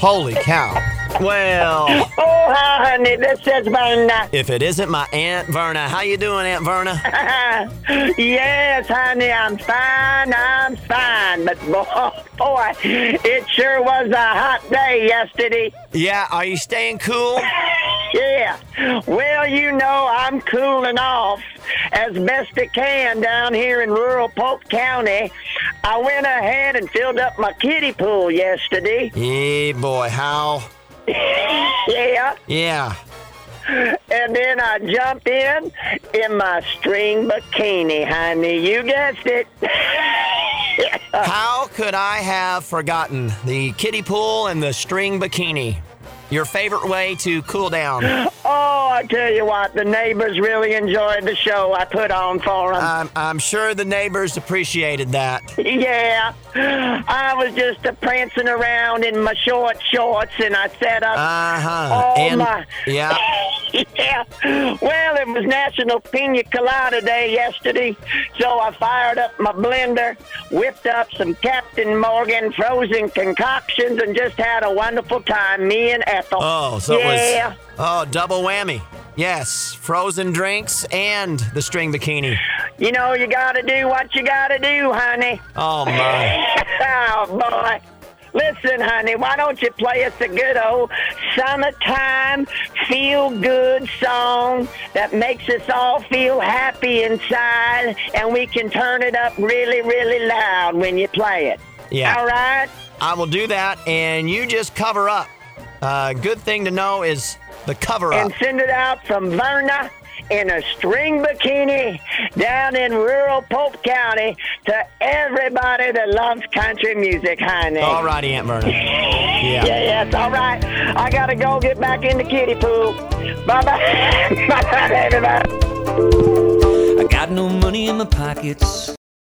Holy cow. Well, Oh, honey, this is Verna. if it isn't my Aunt Verna. How you doing, Aunt Verna? Yes, honey, I'm fine. But boy, it sure was a hot day yesterday. Yeah, are you staying cool? Yeah. Well, you know, I'm cooling off as best I can down here in rural Polk County. I went ahead and filled up my kiddie pool yesterday. Yeah, boy, how? Yeah. Yeah. And then I jumped in my string bikini, honey. You guessed it. How could I have forgotten the kiddie pool and the string bikini? Your favorite way to cool down? Oh, I tell you what, the neighbors really enjoyed the show I put on for them. I'm sure the neighbors appreciated that. Yeah, I was just prancing around in my short shorts, and I set up all And my... yeah. Yeah. Well, it was National Pina Colada Day yesterday, so I fired up my blender, whipped up some Captain Morgan frozen concoctions, and just had a wonderful time, me and Ethel. Oh, so yeah. it was double whammy. Yes, frozen drinks and the string bikini. You know, you gotta do what you gotta do, honey. Oh my. Oh, boy. Listen, honey, why don't you play us a good old summertime feel-good song that makes us all feel happy inside, and we can turn it up really, really loud when you play it. Yeah. All right? I will do that, and you just cover up. Good thing to know is the cover up. And send it out from Verna in a string bikini down in rural Polk County to everybody that loves country music, honey. All righty, Aunt Verna. Yeah. Yes, all right. I gotta go get back in the kiddie pool. Bye-bye. Bye-bye, everybody. I got no money in my pockets.